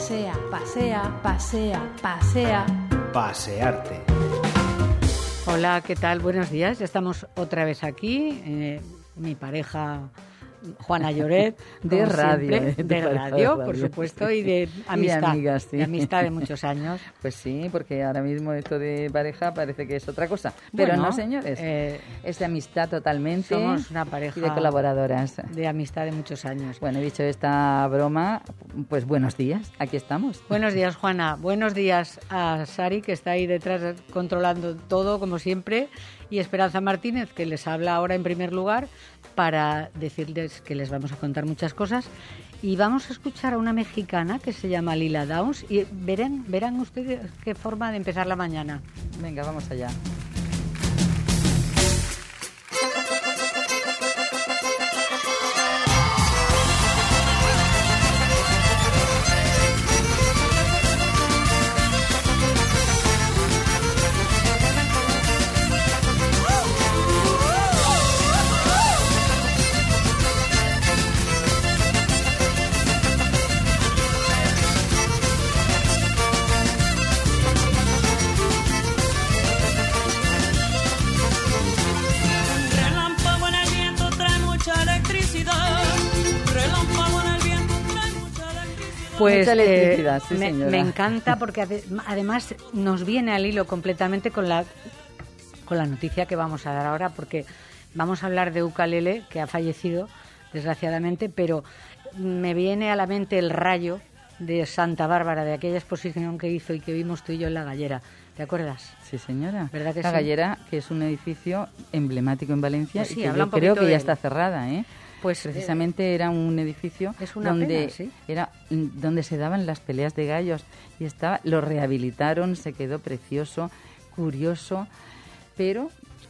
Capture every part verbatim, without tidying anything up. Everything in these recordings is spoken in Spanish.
Pasea, pasea, pasea, pasea. Pasearte. Hola, ¿qué tal? Buenos días. Ya estamos otra vez aquí. Eh, mi pareja Juana Lloret, de radio, siempre, de, de radio, radio, por supuesto, y de amistad, y amigas, sí. de amistad de muchos años. Pues sí, porque ahora mismo esto de pareja parece que es otra cosa, pero bueno, no, señores, eh, es de amistad totalmente. Somos una pareja y de colaboradoras, de amistad de muchos años. Bueno, dicho esta broma, pues buenos días, aquí estamos. Buenos días, Juana. Buenos días a Sari, que está ahí detrás controlando todo, como siempre, y Esperanza Martínez, que les habla ahora en primer lugar, para decirles que les vamos a contar muchas cosas. Y vamos a escuchar a una mexicana que se llama Lila Downs y verán, verán ustedes qué forma de empezar la mañana. Venga, vamos allá. Pues eh, sí, me, me encanta porque ade- además nos viene al hilo completamente con la con la noticia que vamos a dar ahora, porque vamos a hablar de Ukulele, que ha fallecido desgraciadamente, pero me viene a la mente el rayo de Santa Bárbara, de aquella exposición que hizo y que vimos tú y yo en La Gallera. ¿Te acuerdas? Sí, señora. ¿Verdad que La sí? Gallera, que es un edificio emblemático en Valencia, Pues sí, y que habla yo un creo que de ya él. está cerrada, ¿eh? Pues precisamente eh, era un edificio es una donde pena, ¿sí? era donde se daban las peleas de gallos y estaba, lo rehabilitaron, se quedó precioso, curioso, pero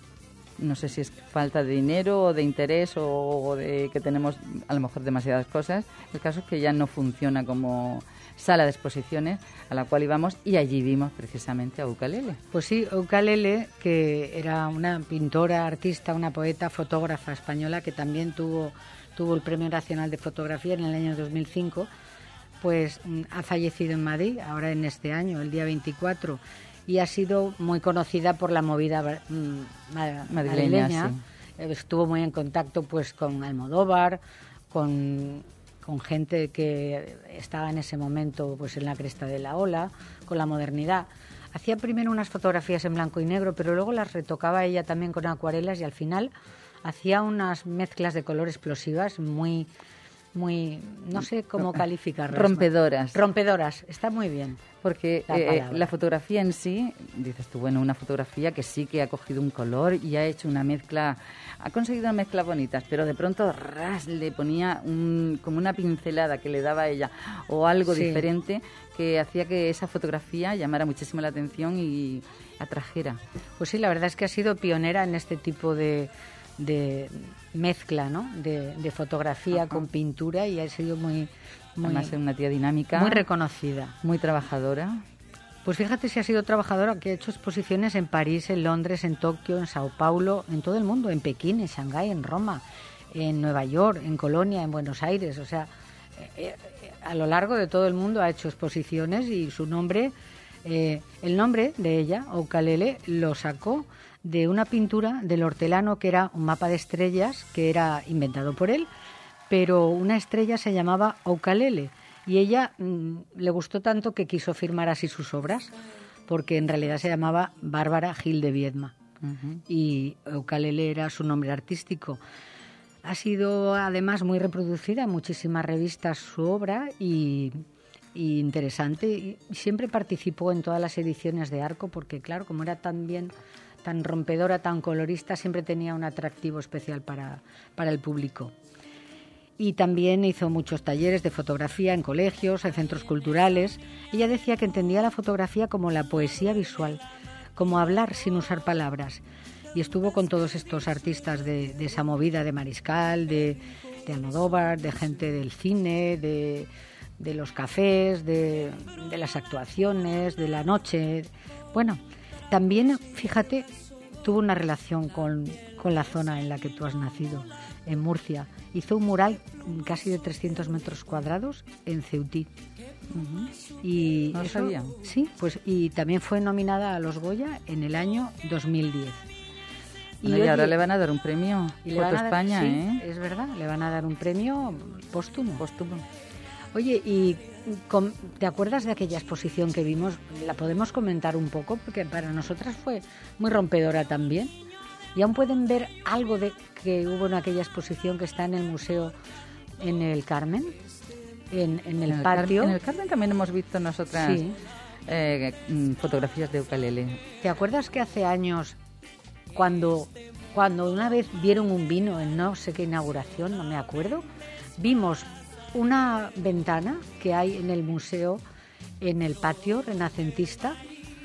no sé si es falta de dinero o de interés o de que tenemos a lo mejor demasiadas cosas. El caso es que ya no funciona como sala de exposiciones a la cual íbamos y allí vimos precisamente a Ukulele. Pues sí, Ukulele, que era una pintora, artista, una poeta, fotógrafa española que también tuvo, tuvo el Premio Nacional de Fotografía en el año dos mil cinco, pues ha fallecido en Madrid, ahora en este año, el día veinticuatro, y ha sido muy conocida por la movida mmm, madrileña. madrileña sí. Estuvo muy en contacto pues con Almodóvar, con... con gente que estaba en ese momento pues en la cresta de la ola, con la modernidad. Hacía primero unas fotografías en blanco y negro, pero luego las retocaba ella también con acuarelas y al final hacía unas mezclas de color explosivas muy, muy, no sé cómo calificarlas. Rompedoras. Rompedoras, está muy bien. Porque la, eh, la fotografía en sí, dices tú, bueno, una fotografía que sí que ha cogido un color y ha hecho una mezcla, ha conseguido unas mezclas bonitas, pero de pronto ras, le ponía un, como una pincelada que le daba a ella o algo sí. diferente que hacía que esa fotografía llamara muchísimo la atención y atrajera. Pues sí, la verdad es que ha sido pionera en este tipo de, de mezcla, ¿no? De, de fotografía uh-huh. con pintura y ha sido muy... Muy, Además es una tía dinámica. Muy reconocida. Muy trabajadora. Pues fíjate si ha sido trabajadora, que ha hecho exposiciones en París, en Londres, en Tokio, en Sao Paulo, en todo el mundo, en Pekín, en Shanghái, en Roma, en Nueva York, en Colonia, en Buenos Aires. O sea, eh, eh, a lo largo de todo el mundo ha hecho exposiciones y su nombre, eh, el nombre de ella, Ukulele, lo sacó de una pintura del hortelano que era un mapa de estrellas que era inventado por él, pero una estrella se llamaba Ukulele y ella mmm, le gustó tanto que quiso firmar así sus obras, porque en realidad se llamaba Bárbara Gil de Viedma uh-huh. y Ukulele era su nombre artístico. Ha sido además muy reproducida en muchísimas revistas su obra y, y interesante, y siempre participó en todas las ediciones de Arco porque claro, como era tan bien, tan rompedora, tan colorista, siempre tenía un atractivo especial para, para el público. Y también hizo muchos talleres de fotografía en colegios, en centros culturales. Ella decía que entendía la fotografía como la poesía visual, como hablar sin usar palabras. Y estuvo con todos estos artistas de, de esa movida de Mariscal, de, de Almodóvar, de gente del cine, de, de los cafés, de, de las actuaciones, de la noche. Bueno, también, fíjate, tuvo una relación con, con la zona en la que tú has nacido, en Murcia. Hizo un mural casi de trescientos metros cuadrados en Ceutí. Uh-huh. Y no eso, sabía. Sí, pues y también fue nominada a los Goya en el año dos mil diez. Y, bueno, y ahora le van a dar un premio Foto España, sí, ¿eh? Es verdad, le van a dar un premio póstumo. Póstumo. Oye, ¿y te acuerdas de aquella exposición que vimos? La podemos comentar un poco, porque para nosotras fue muy rompedora también. Y aún pueden ver algo de que hubo en aquella exposición que está en el museo en el Carmen, en, en el en patio. El Car- en el Carmen también hemos visto nosotras sí. eh, fotografías de ukelele. ¿Te acuerdas que hace años, cuando, cuando una vez dieron un vino en no sé qué inauguración, no me acuerdo, vimos una ventana que hay en el museo, en el patio renacentista,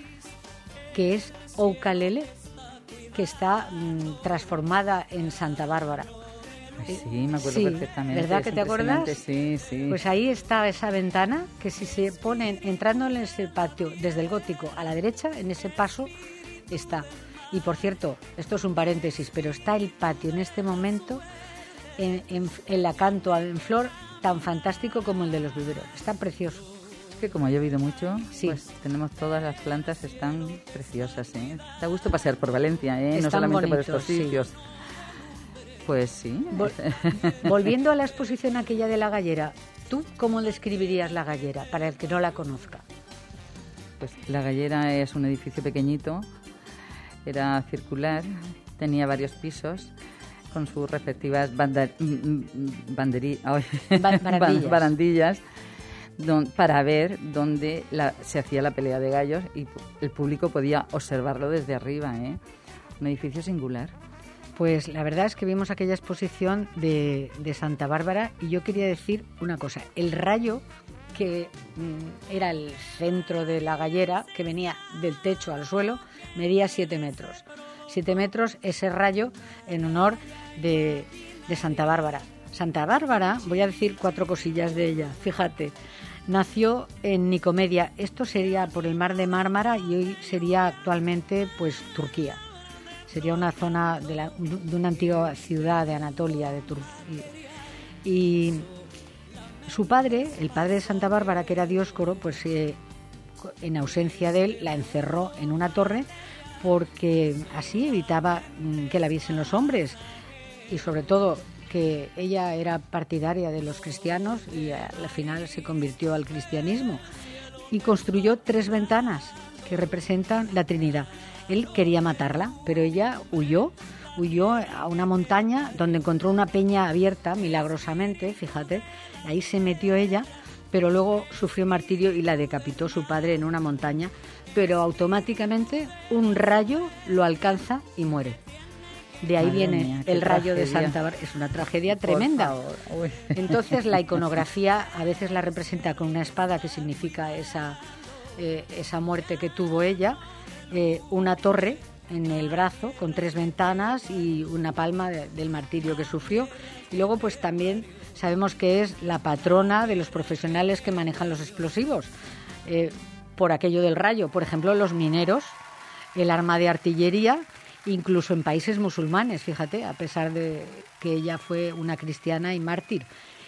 que es ukelele, que está mmm, transformada en Santa Bárbara. Ay, sí, me acuerdo sí, perfectamente. ¿Verdad que te acuerdas? Sí, sí. Pues ahí está esa ventana que si se pone entrando en ese patio desde el gótico a la derecha, en ese paso está. Y por cierto, esto es un paréntesis, pero está el patio en este momento en, en, en la canto en flor tan fantástico como el de los viveros. Está precioso. Es que como ha llovido mucho, sí. pues tenemos todas las plantas, están preciosas, ¿eh? Da gusto pasear por Valencia, ¿eh? Están no solamente bonitos, por estos sitios. Sí. Pues sí. Vol- Volviendo a la exposición aquella de la gallera, ¿tú cómo describirías la gallera para el que no la conozca? Pues la gallera es un edificio pequeñito, era circular, tenía varios pisos con sus respectivas bandar- banderi- ay, barandillas, barandillas don, para ver dónde la, se hacía la pelea de gallos y el público podía observarlo desde arriba, ¿eh? Un edificio singular. Pues la verdad es que vimos aquella exposición de, de Santa Bárbara y yo quería decir una cosa. El rayo, que mm, era el centro de la gallera, que venía del techo al suelo, medía siete metros. Siete metros ese rayo en honor de, de Santa Bárbara. Santa Bárbara, voy a decir cuatro cosillas de ella. Fíjate, nació en Nicomedia. Esto sería por el mar de Mármara y hoy sería actualmente pues Turquía. Sería una zona de, la, de una antigua ciudad de Anatolia, de Turquía. Y su padre, el padre de Santa Bárbara, que era Dioscoro, pues eh, en ausencia de él, la encerró en una torre porque así evitaba mm, que la viesen los hombres y sobre todo que ella era partidaria de los cristianos y al final se convirtió al cristianismo. Y construyó tres ventanas que representan la Trinidad. Él quería matarla, pero ella huyó, huyó a una montaña donde encontró una peña abierta, milagrosamente, fíjate, ahí se metió ella, pero luego sufrió martirio y la decapitó su padre en una montaña, pero automáticamente un rayo lo alcanza y muere. De ahí Madre viene mía, el rayo tragedia. de Santa Bárbara. Es una tragedia tremenda. Entonces la iconografía a veces la representa con una espada, que significa esa, eh, esa muerte que tuvo ella, eh, una torre en el brazo con tres ventanas y una palma de, del martirio que sufrió. Y luego pues también sabemos que es la patrona de los profesionales que manejan los explosivos, eh, por aquello del rayo. Por ejemplo, los mineros, el arma de artillería, incluso en países musulmanes, fíjate, a pesar de que ella fue una cristiana y mártir.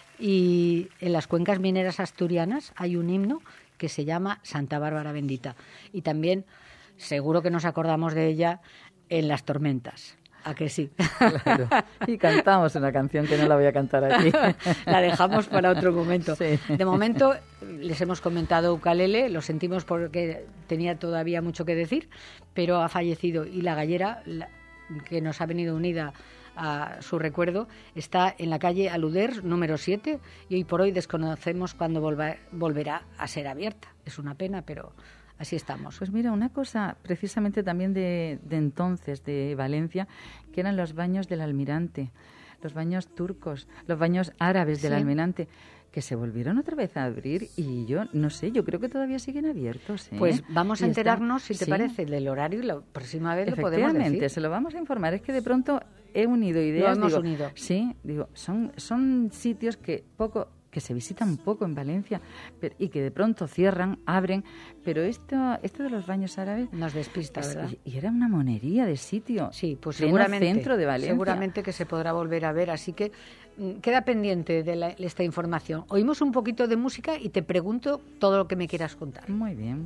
Y en las cuencas mineras asturianas hay un himno que se llama Santa Bárbara Bendita. Y también seguro que nos acordamos de ella en las tormentas. ¿A que sí? Claro. Y cantamos una canción que no la voy a cantar aquí. La dejamos para otro momento. Sí. De momento les hemos comentado ukelele, lo sentimos porque tenía todavía mucho que decir, pero ha fallecido y la gallera, la, que nos ha venido unida a su recuerdo, está en la calle Aluders número siete y hoy por hoy desconocemos cuándo volva, volverá a ser abierta. Es una pena, pero así estamos. Pues mira, una cosa precisamente también de, de entonces, de Valencia, que eran los baños del Almirante, los baños turcos, los baños árabes del Sí. Almirante, que se volvieron otra vez a abrir y yo no sé, yo creo que todavía siguen abiertos, ¿eh? Pues vamos a Y enterarnos, están- si te sí. parece, del horario y la próxima vez lo podemos Efectivamente, decir. se lo vamos a informar. Es que de pronto he unido ideas. Lo hemos digo, unido. Sí, digo, son, son sitios que poco que se visitan poco en Valencia pero, y que de pronto cierran, abren, pero esto, esto de los baños árabes nos despista, es, ¿verdad? Y era una monería de sitio. Sí, pues pleno seguramente, centro de Valencia. seguramente que se podrá volver a ver, así que mm, queda pendiente de la, esta información. Oímos un poquito de música y te pregunto todo lo que me quieras contar. Muy bien.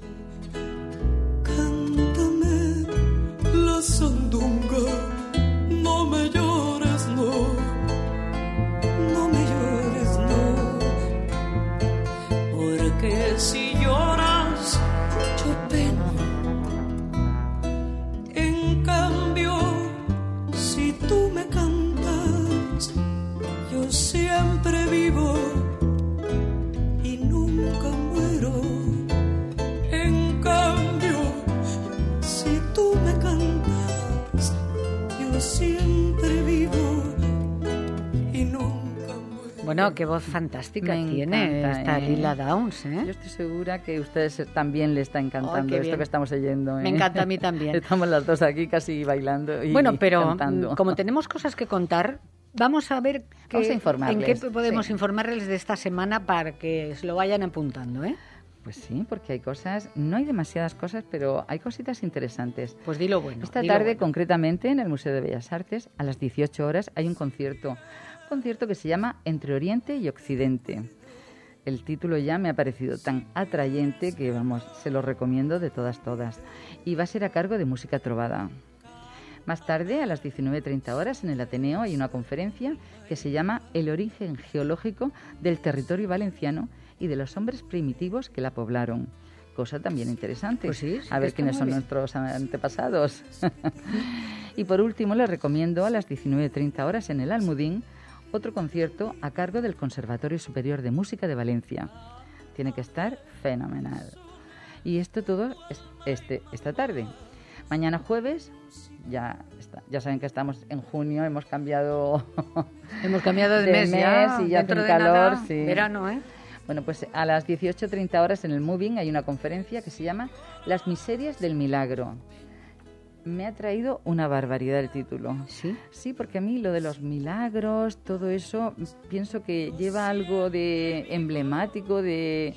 Cántame la sandunga, no me llores, no, no me llores, no, porque si lloras yo peno, en cambio si tú me cantas yo siempre vivo y nunca muero. En cambio si tú me cantas yo siempre vivo y nunca muero. Bueno, qué voz fantástica Me tiene encanta, esta ¿eh? Lila Downs, ¿eh? Yo estoy segura que a ustedes también le está encantando Ay, qué esto bien. que estamos oyendo. ¿eh? Me encanta a mí también. Estamos las dos aquí casi bailando y Bueno, pero cantando. mm, como tenemos cosas que contar, vamos a ver qué- Vamos a informarles, en qué podemos sí. informarles de esta semana para que se lo vayan apuntando, ¿eh? Pues sí, porque hay cosas, no hay demasiadas cosas, pero hay cositas interesantes. Pues dilo bueno. Esta dilo tarde, bueno. concretamente, en el Museo de Bellas Artes, a las dieciocho horas, hay un concierto. Un concierto que se llama Entre Oriente y Occidente. El título ya me ha parecido tan atrayente que, vamos, se lo recomiendo de todas, todas. Y va a ser a cargo de Música Trovada. Más tarde, a las diecinueve treinta horas, en el Ateneo hay una conferencia que se llama El origen geológico del territorio valenciano y de los hombres primitivos que la poblaron. Cosa también interesante. Pues sí, sí a que ver está quiénes muy son bien. nuestros antepasados. Y por último, les recomiendo a las diecinueve treinta horas en el Almudín otro concierto a cargo del Conservatorio Superior de Música de Valencia. Tiene que estar fenomenal. Y esto todo es este, esta tarde. Mañana jueves, ya, está, ya saben que estamos en junio, hemos cambiado Hemos cambiado de, de mes, ya, mes y ya hace dentro un de calor, nada, sí. verano, ¿eh? Bueno, pues a las dieciocho treinta horas en el Moving hay una conferencia que se llama Las miserias del milagro. Me ha traído una barbaridad el título. Sí. Sí, porque a mí lo de los milagros, todo eso, pienso que lleva algo de emblemático, de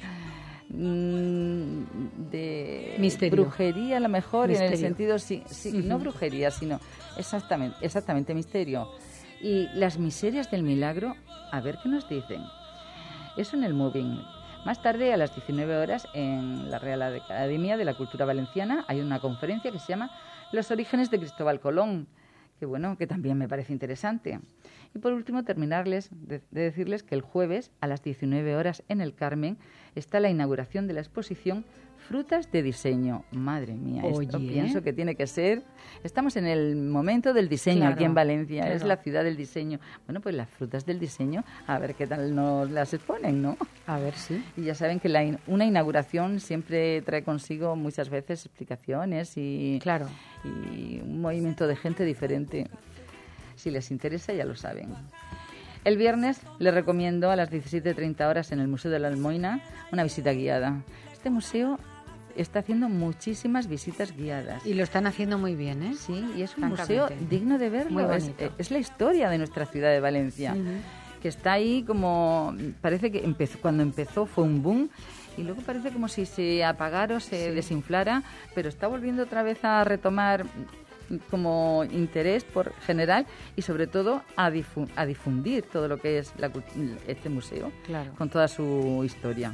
mm, de Misterio. brujería a lo mejor, en el Misterio. sentido, sí, sí, Ujú. no brujería, sino exactamente, exactamente misterio. Y las miserias del milagro, a ver qué nos dicen. Eso en el Moving. Más tarde, a las diecinueve horas, en la Real Academia de la Cultura Valenciana, hay una conferencia que se llama Los orígenes de Cristóbal Colón, que bueno, que también me parece interesante. Y por último, terminarles de, de decirles que el jueves, a las diecinueve horas, en el Carmen, está la inauguración de la exposición Frutas de Diseño. Madre mía, esto Oye. pienso que tiene que ser... Estamos en el momento del diseño Claro, aquí en Valencia, es claro. la ciudad del diseño. Bueno, pues las frutas del diseño, a ver qué tal nos las exponen, ¿no? A ver, sí. Y ya saben que la in- una inauguración siempre trae consigo muchas veces explicaciones y, Claro. y un movimiento de gente diferente. Si les interesa, ya lo saben. El viernes les recomiendo a las diecisiete treinta horas en el Museo de la Almoina una visita guiada. Este museo está haciendo muchísimas visitas guiadas. Y lo están haciendo muy bien, ¿eh? Sí, y es un Francamente. museo digno de verlo. Muy Es, bonito. es la historia de nuestra ciudad de Valencia, Ujú. que está ahí como... Parece que empezó, cuando empezó fue un boom y luego parece como si se apagara o se Sí. desinflara, pero está volviendo otra vez a retomar como interés por general y sobre todo a, difu- a difundir todo lo que es la cult- este museo Claro. con toda su historia.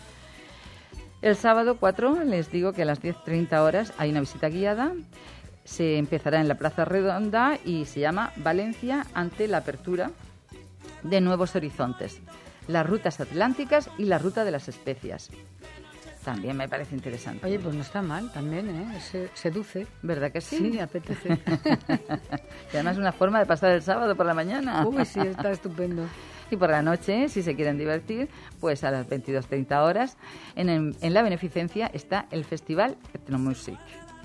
El sábado cuatro les digo que a las diez treinta horas hay una visita guiada. Se empezará en la Plaza Redonda y se llama Valencia ante la apertura de nuevos horizontes. Las rutas atlánticas y la ruta de las especias. También me parece interesante. Oye, pues no está mal también, ¿eh? Se- seduce. ¿Verdad que sí? Sí, apetece. Y además es una forma de pasar el sábado por la mañana. Uy, sí, está estupendo. Y por la noche, si se quieren divertir, pues a las veintidós treinta horas, en, el- en la Beneficencia está el Festival Ethnomusic.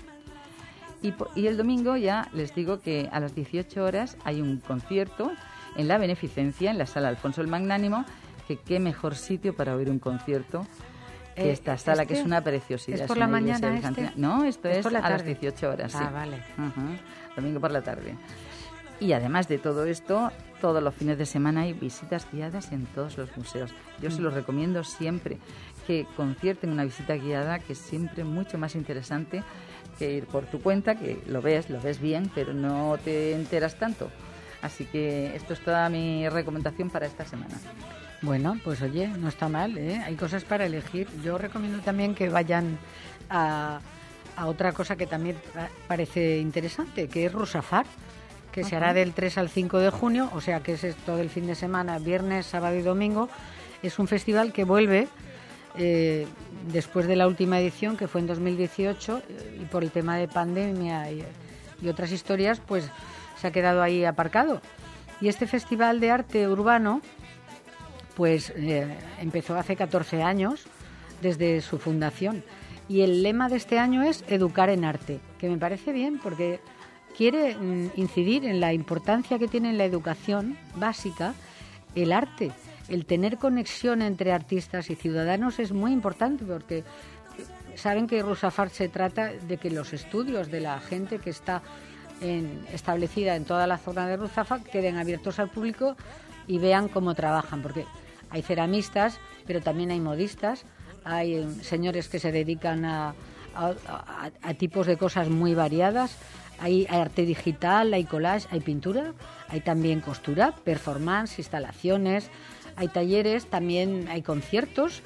Y, po- y el domingo ya les digo que a las dieciocho horas hay un concierto en la Beneficencia, en la Sala Alfonso el Magnánimo, que qué mejor sitio para oír un concierto que Eh, esta sala, ¿este que es una preciosidad. es por una la iglesia mañana bizantina. este? No, esto Es es, por la a las tarde. dieciocho horas, sí. Ah, vale. Ujú, domingo por la tarde. Y además de todo esto, todos los fines de semana hay visitas guiadas en todos los museos. Yo se los recomiendo siempre que concierten una visita guiada, que es siempre mucho más interesante que ir por tu cuenta, que lo ves, lo ves bien, pero no te enteras tanto. Así que esto es toda mi recomendación para esta semana. Bueno, pues oye, no está mal, ¿eh? Hay cosas para elegir. Yo recomiendo también que vayan a, a otra cosa que también parece interesante, que es Rusafar, que Ajá. se hará del tres al cinco de junio, o sea que es todo el fin de semana, viernes, sábado y domingo. Es un festival que vuelve eh, después de la última edición, que fue en dos mil dieciocho, y por el tema de pandemia y, y otras historias, pues se ha quedado ahí aparcado. Y este festival de arte urbano, pues eh, empezó hace catorce años, desde su fundación. Y el lema de este año es Educar en Arte, que me parece bien porque quiere mm, incidir en la importancia que tiene en la educación básica el arte. El tener conexión entre artistas y ciudadanos es muy importante porque saben que Rusafar se trata de que los estudios de la gente que está en, establecida en toda la zona de Rusafar queden abiertos al público y vean cómo trabajan, porque hay ceramistas, pero también hay modistas, hay eh, señores que se dedican a, a, a, a tipos de cosas muy variadas, hay, hay arte digital, hay collage, hay pintura, hay también costura, performance, instalaciones, hay talleres, también hay conciertos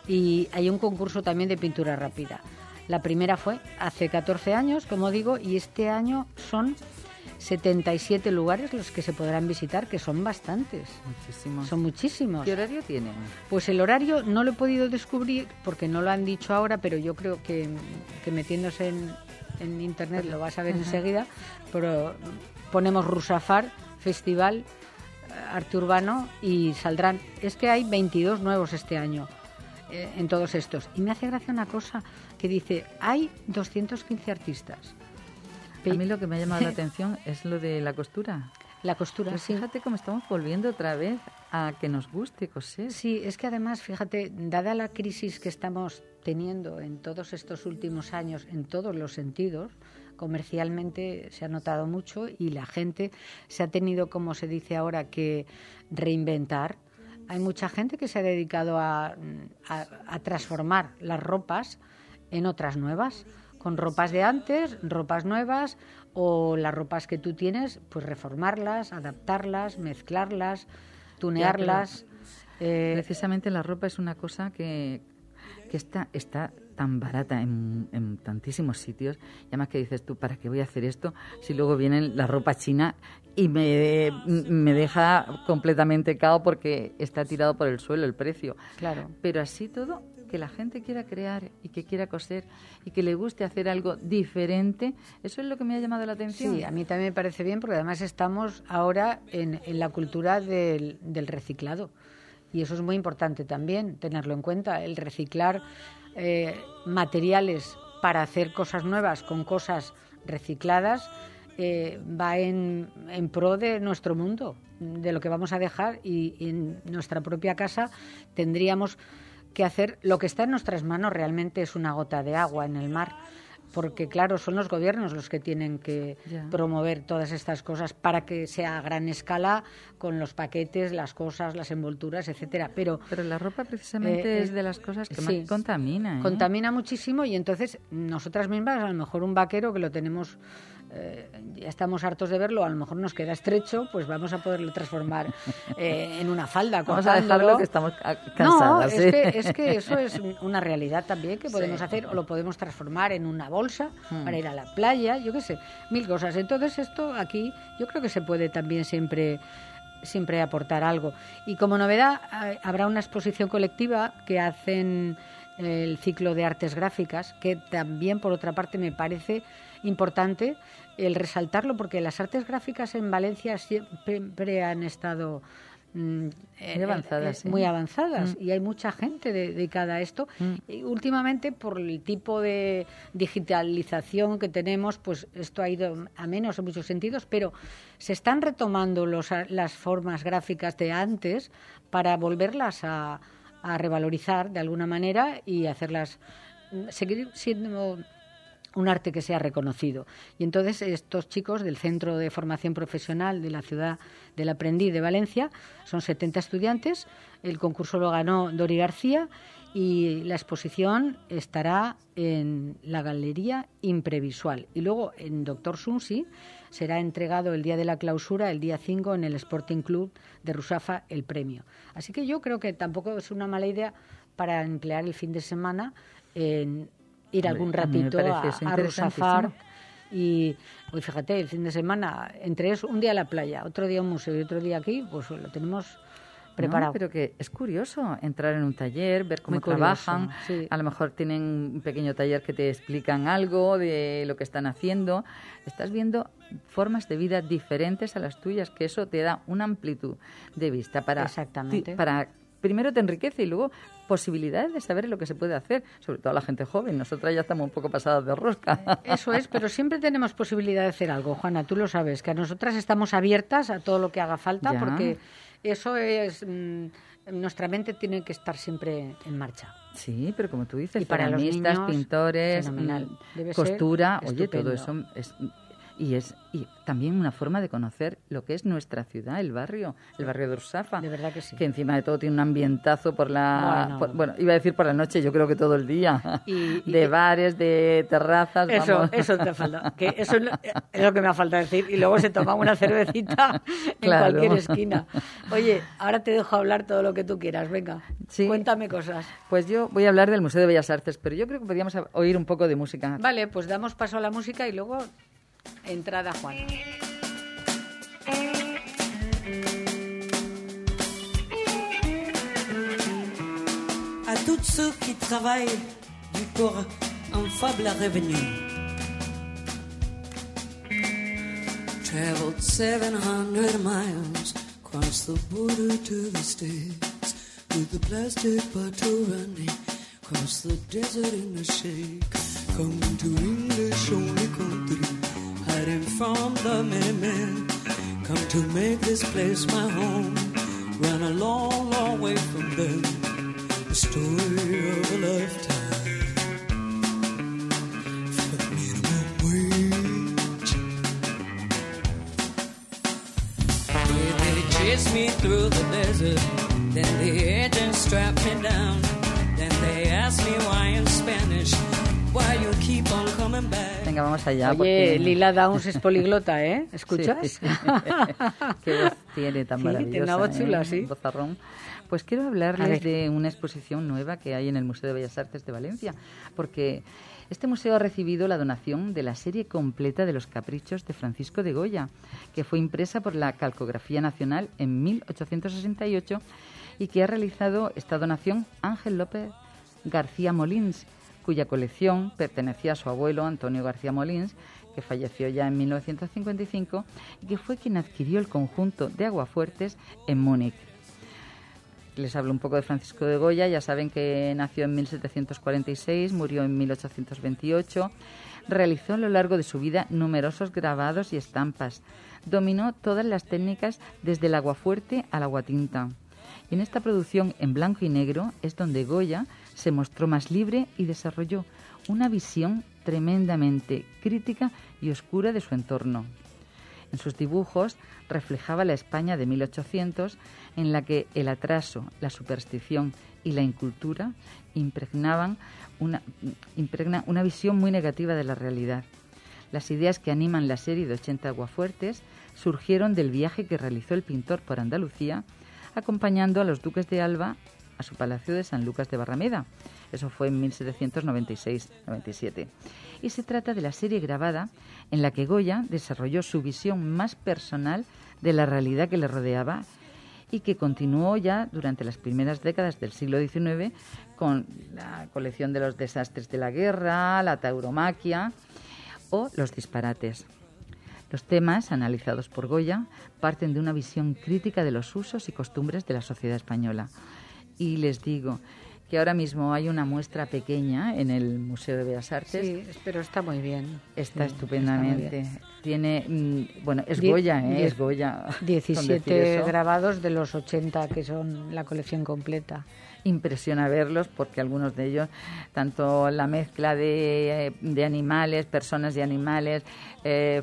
y hay un concurso también de pintura rápida. La primera fue hace catorce años, como digo, y este año son setenta y siete lugares los que se podrán visitar, que son bastantes. Muchísimos. Son muchísimos. ¿Qué horario tienen? Pues el horario no lo he podido descubrir porque no lo han dicho ahora, pero yo creo que, que metiéndose en, en internet lo vas a ver uh-huh. enseguida. Pero ponemos Rusafar, Festival Arte Urbano y saldrán. Es que hay veintidós nuevos este año eh, en todos estos. Y me hace gracia una cosa que dice, hay doscientos quince artistas. A mí lo que me ha llamado la atención es lo de la costura. La costura, pues sí. Fíjate cómo estamos volviendo otra vez a que nos guste coser. Sí, es que además, fíjate, dada la crisis que estamos teniendo en todos estos últimos años, en todos los sentidos, comercialmente se ha notado mucho y la gente se ha tenido, como se dice ahora, que reinventar. Hay mucha gente que se ha dedicado a, a, a transformar las ropas en otras nuevas, con ropas de antes, ropas nuevas, o las ropas que tú tienes, pues reformarlas, adaptarlas, mezclarlas, tunearlas. Ya, eh, precisamente la ropa es una cosa que, que está, está tan barata en, en tantísimos sitios, y además que dices tú, ¿para qué voy a hacer esto si luego viene la ropa china y me, me deja completamente cao porque está tirado por el suelo el precio? Claro. Pero así todo, que la gente quiera crear y que quiera coser y que le guste hacer algo diferente, eso es lo que me ha llamado la atención. Sí, a mí también me parece bien porque además estamos ahora en, en la cultura del, del reciclado y eso es muy importante también, tenerlo en cuenta, el reciclar eh, materiales para hacer cosas nuevas con cosas recicladas eh, va en, en pro de nuestro mundo, de lo que vamos a dejar y, y en nuestra propia casa tendríamos que hacer lo que está en nuestras manos. Realmente es una gota de agua en el mar, porque claro, son los gobiernos los que tienen que yeah. promover todas estas cosas para que sea a gran escala con los paquetes, las cosas, las envolturas, etcétera. Pero pero la ropa precisamente eh, es de las cosas que sí, más contamina, ¿eh? Contamina muchísimo y entonces nosotras mismas, a lo mejor un vaquero que lo tenemos Eh, ya estamos hartos de verlo, a lo mejor nos queda estrecho, pues vamos a poderlo transformar eh, en una falda. Vamos a dejarlo que estamos cansadas. No, ¿sí? es, que, es que eso es una realidad también que podemos sí. hacer, o lo podemos transformar en una bolsa hmm. para ir a la playa, yo qué sé, mil cosas. Entonces esto aquí yo creo que se puede también siempre siempre aportar algo. Y como novedad habrá una exposición colectiva que hacen el ciclo de artes gráficas, que también por otra parte me parece importante el resaltarlo, porque las artes gráficas en Valencia siempre han estado mm, muy avanzadas, eh, muy ¿eh? avanzadas mm. y hay mucha gente dedicada a esto. Mm. Y últimamente, por el tipo de digitalización que tenemos, pues esto ha ido a menos en muchos sentidos, pero se están retomando los, las formas gráficas de antes para volverlas a a revalorizar de alguna manera y hacerlas seguir siendo un arte que sea reconocido. Y entonces estos chicos del Centro de Formación Profesional de la Ciudad del Aprendiz de Valencia, son setenta estudiantes, el concurso lo ganó Dori García y la exposición estará en la Galería Imprevisual. Y luego en Doctor Sunsi será entregado el día de la clausura, el día cinco, en el Sporting Club de Rusafa, el premio. Así que yo creo que tampoco es una mala idea para emplear el fin de semana en ir algún ratito a, a Rusafar. Y hoy fíjate, el fin de semana, entre eso, un día a la playa, otro día a un museo y otro día aquí, pues lo tenemos preparado. No, pero que es curioso entrar en un taller, ver cómo Muy curioso, trabajan. sí. A lo mejor tienen un pequeño taller que te explican algo de lo que están haciendo. Estás viendo formas de vida diferentes a las tuyas, que eso te da una amplitud de vista para, Exactamente. para primero te enriquece y luego posibilidades de saber lo que se puede hacer, sobre todo a la gente joven. Nosotras ya estamos un poco pasadas de rosca. Eso es, pero siempre tenemos posibilidad de hacer algo, Juana, tú lo sabes, que a nosotras estamos abiertas a todo lo que haga falta, Ya. porque eso es... Mmm, nuestra mente tiene que estar siempre en marcha. Sí, pero como tú dices, Y para los ceramistas, niños, pintores, fenomenal. mm, Debe ser costura, oye, estupendo. todo eso es... Y es y también una forma de conocer lo que es nuestra ciudad, el barrio, el barrio de Rusafa. De verdad que sí. Que encima de todo tiene un ambientazo por la... Bueno, por- bueno iba a decir por la noche, yo creo que todo el día. Y- y de que- bares, de terrazas, Eso, vamos. eso te falta. Que eso es lo, es lo que me ha falta decir. Y luego se toma una cervecita en Claro. cualquier esquina. Oye, ahora te dejo hablar todo lo que tú quieras. Venga, Sí. cuéntame cosas. Pues yo voy a hablar del Museo de Bellas Artes, pero yo creo que podríamos oír un poco de música. Vale, pues damos paso a la música y luego entrada Juan. À tous ceux qui travaillent pour un faible revenu. Traveled seven hundred miles across the border to the States with the plastic bottle running across the desert in the shake. Come to English only country, hiding from the middlemen. Come to make this place my home, run a long, long way from them. The story of a lifetime for the minimum wage. Well, they chased me through the desert, then the agent strapped me down. Then they asked me why in Spanish, why you keep on coming back. Venga, vamos allá. Oye, porque- Lila Downs es poliglota, ¿eh? ¿Escuchas? Sí. Qué voz tiene tan Sí, maravillosa. tiene una voz chula, ¿eh? sí. Un vozarrón. Pues quiero A hablarles ver. de una exposición nueva que hay en el Museo de Bellas Artes de Valencia, porque este museo ha recibido la donación de la serie completa de los caprichos de Francisco de Goya, que fue impresa por la Calcografía Nacional en mil ochocientos sesenta y ocho y que ha realizado esta donación Ángel López García Molins, cuya colección pertenecía a su abuelo Antonio García Molins, que falleció ya en mil novecientos cincuenta y cinco y que fue quien adquirió el conjunto de Aguafuertes en Múnich. Les hablo un poco de Francisco de Goya. Ya saben que nació en mil setecientos cuarenta y seis, murió en mil ochocientos veintiocho. Realizó a lo largo de su vida numerosos grabados y estampas. Dominó todas las técnicas desde el aguafuerte al aguatinta. Y en esta producción en blanco y negro es donde Goya se mostró más libre y desarrolló una visión tremendamente crítica y oscura de su entorno. En sus dibujos reflejaba la España de mil ochocientos, en la que el atraso, la superstición y la incultura impregnaban una, impregna una visión muy negativa de la realidad. Las ideas que animan la serie de ochenta Aguafuertes surgieron del viaje que realizó el pintor por Andalucía, acompañando a los duques de Alba a su palacio de San Lucas de Barrameda. Eso fue en mil setecientos noventa y seis noventa y siete. Y se trata de la serie grabada en la que Goya desarrolló su visión más personal de la realidad que le rodeaba y que continuó ya durante las primeras décadas del siglo diecinueve con la colección de los desastres de la guerra, la tauromaquia o los disparates. Los temas analizados por Goya parten de una visión crítica de los usos y costumbres de la sociedad española. Y les digo que que ahora mismo hay una muestra pequeña en el Museo de Bellas Artes. Sí, pero está muy bien. Está sí, estupendamente. Está muy bien. Tiene, mm, bueno, es Die- Goya, ¿eh? die- Es Goya. diecisiete grabados de los ochenta, que son la colección completa. Impresiona verlos porque algunos de ellos, tanto la mezcla de, de animales, personas y animales, eh,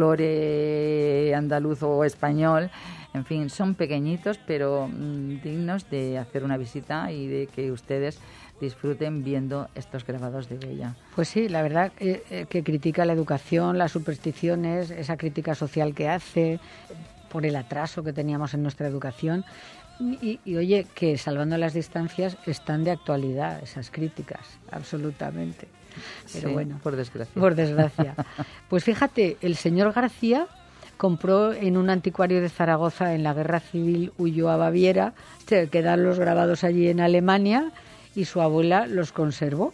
folclore andaluz o español, en fin, son pequeñitos pero mm, dignos de hacer una visita y de que ustedes disfruten viendo estos grabados de Goya. Pues sí, la verdad eh, eh, que critica la educación, las supersticiones, esa crítica social que hace por el atraso que teníamos en nuestra educación. Y, y oye, que salvando las distancias están de actualidad esas críticas, absolutamente. Pero Sí, bueno, por desgracia. Por desgracia. Pues fíjate, el señor García compró en un anticuario de Zaragoza, en la Guerra Civil, huyó a Baviera, se quedaron los grabados allí en Alemania y su abuela los conservó.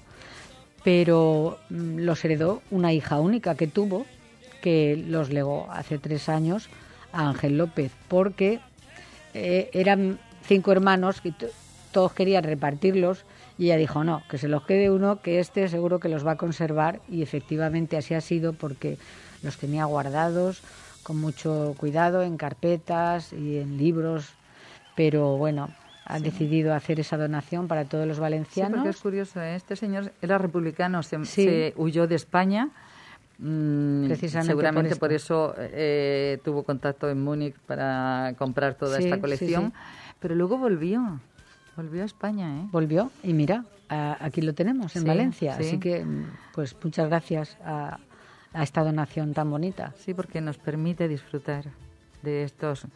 Pero mm, los heredó una hija única que tuvo, que los legó hace tres años a Ángel López, porque eh, eran cinco hermanos y t- todos querían repartirlos y ella dijo no, que se los quede uno, que este seguro que los va a conservar, y efectivamente así ha sido porque los tenía guardados con mucho cuidado en carpetas y en libros, pero bueno, ha Sí. decidido hacer esa donación para todos los Sí, valencianos. porque es curioso, ¿eh? Este señor era republicano, se, Sí. se huyó de España. Mm, Precisamente seguramente por por eso eh, tuvo contacto en Múnich para comprar toda Sí, esta sí, colección, sí. pero luego volvió, volvió a España, ¿eh? Volvió y mira, a- aquí lo tenemos en Sí, Valencia, sí. así que mm, pues muchas gracias a, a esta donación tan bonita. Sí, porque nos permite disfrutar de estos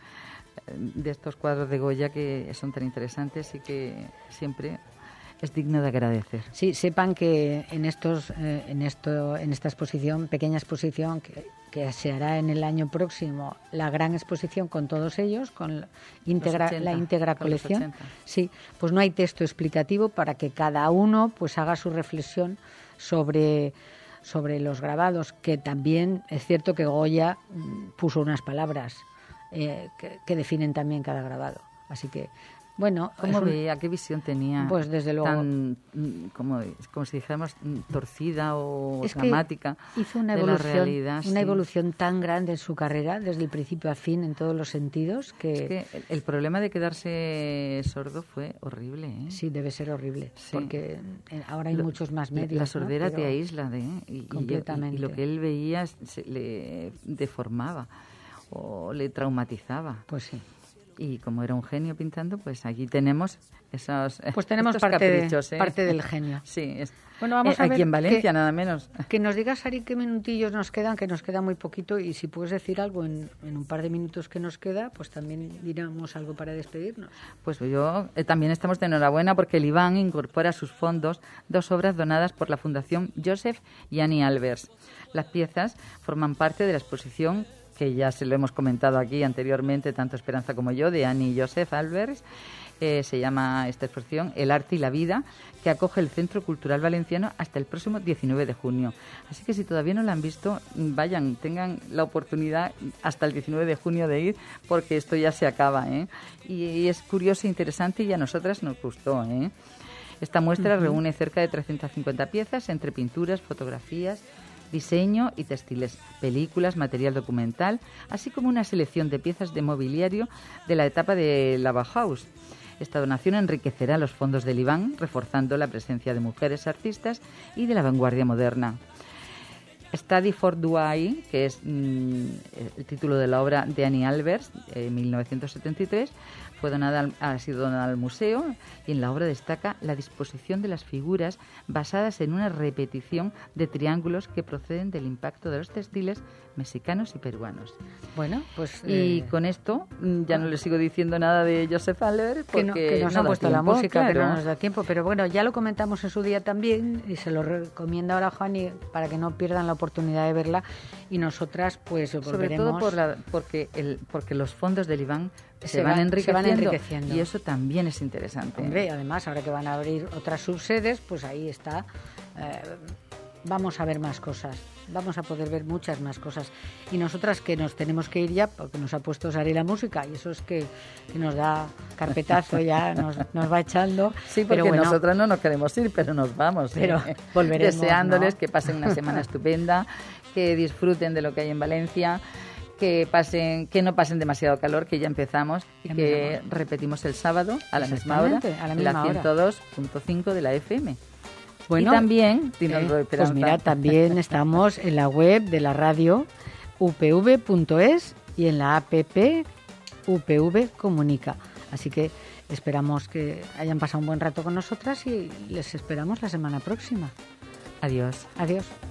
de estos cuadros de Goya que son tan interesantes y que siempre es digno de agradecer. Sí, sepan que en estos eh, en esto en esta exposición, pequeña exposición que, que se hará en el año próximo, la gran exposición con todos ellos, con la íntegra, ochenta, la íntegra con los colección. ochenta. Sí, pues no hay texto explicativo para que cada uno pues haga su reflexión sobre sobre los grabados, que también es cierto que Goya mm, puso unas palabras eh, que, que definen también cada grabado. Así que, bueno, ¿Cómo es un- veía? ¿Qué visión tenía? Pues, desde luego. Tan, mm, como, como si dijéramos, mm, torcida o es que dramática hizo una de la evolución, realidad. una sí. evolución tan grande en su carrera, desde el principio a fin, en todos los sentidos, que, Es que el, el problema de quedarse sordo fue horrible, ¿eh? sí, debe ser horrible, Sí. porque eh, ahora hay Lo- muchos más medios. La ¿no? sordera Pero- te aísla, de, ¿eh? y, y- Completamente. Y, lo que él veía se le deformaba o le traumatizaba. Pues sí. Y como era un genio pintando, pues aquí tenemos esos Pues tenemos estos parte, de- caprichos, ¿eh? parte del genio. Sí, es, Bueno, vamos eh, a aquí ver en Valencia, qué- nada menos. Que nos digas, Ari, qué minutillos nos quedan, que nos queda muy poquito, y si puedes decir algo en, en un par de minutos que nos queda, pues también diremos algo para despedirnos. Pues yo eh, también estamos de enhorabuena porque el Iván incorpora a sus fondos dos obras donadas por la Fundación Joseph y Annie Albers. Las piezas forman parte de la exposición que ya se lo hemos comentado aquí anteriormente, tanto Esperanza como yo, de Annie y Joseph Albers. Eh, se llama esta exposición El arte y la vida, que acoge el Centro Cultural Valenciano hasta el próximo diecinueve de junio. Así que si todavía no lo han visto, vayan, tengan la oportunidad hasta el diecinueve de junio de ir, porque esto ya se acaba, ¿eh? Y, y es curioso e interesante y a nosotras nos gustó, ¿eh? Esta muestra uh-huh. reúne cerca de trescientas cincuenta piezas entre pinturas, fotografías, diseño y textiles, películas, material documental, así como una selección de piezas de mobiliario de la etapa de la Bauhaus. Esta donación enriquecerá los fondos del Iván, reforzando la presencia de mujeres artistas y de la vanguardia moderna. Study for Douai, que es mmm, el título de la obra de Annie Albers, en mil novecientos setenta y tres, fue donada al, ha sido donada al museo, y en la obra destaca la disposición de las figuras basadas en una repetición de triángulos que proceden del impacto de los textiles mexicanos y peruanos. Bueno, pues... Y eh, con esto ya no le sigo diciendo nada de Joseph Albers porque que, no, que nos no ha da puesto tiempo, la música, claro. que no nos da tiempo, pero bueno, ya lo comentamos en su día también y se lo recomiendo ahora a Juan y para que no pierdan la oportunidad de verla, y nosotras pues Sobre volveremos... todo por la, porque, el, porque los fondos del Iván se, Se van, van- enriqueciendo, se van enriqueciendo. y eso también es interesante. Hombre, además, ahora que van a abrir otras subsedes, pues ahí está eh, vamos a ver más cosas, vamos a poder ver muchas más cosas. Y nosotras que nos tenemos que ir ya, porque nos ha puesto Sari la música, y eso es que, que nos da carpetazo, ya nos, nos va echando. Sí, porque pero bueno, nosotras no nos queremos ir, pero nos vamos. Pero ¿eh? volveremos, Deseándoles ¿no? que pasen una semana estupenda, que disfruten de lo que hay en Valencia, que pasen, que no pasen demasiado calor, que ya empezamos, y Ya que empezamos. repetimos el sábado a la misma hora, Exactamente, a la en misma la hora. ciento dos punto cinco de la F M. Bueno, y también, eh, dinos, pues Esperanza. mira, también estamos en la web de la radio u p v punto es y en la app U P V Comunica. Así que esperamos que hayan pasado un buen rato con nosotras y les esperamos la semana próxima. Adiós. Adiós.